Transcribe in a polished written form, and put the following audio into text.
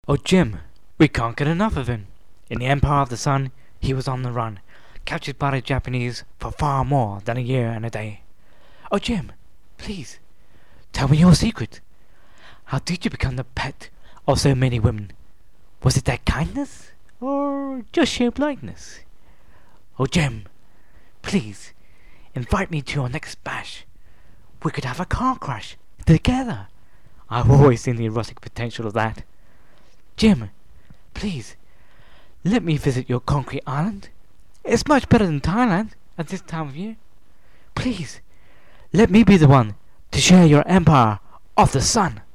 Oh, Jim, we can't get enough of him. In the Empire of the Sun, he was on the run, captured by the Japanese for far more than a year and a day. Oh, Jim, please, tell me your secret. How did you become the pet of so many women? Was it that kindness, or just sheer blindness? Oh, Jim, please, invite me to your next bash. We could have a car crash together. I've always seen the erotic potential of that. Jim, please, let me visit your concrete island. It's much better than Thailand at this time of year. Please, let me be the one to share your empire of the sun.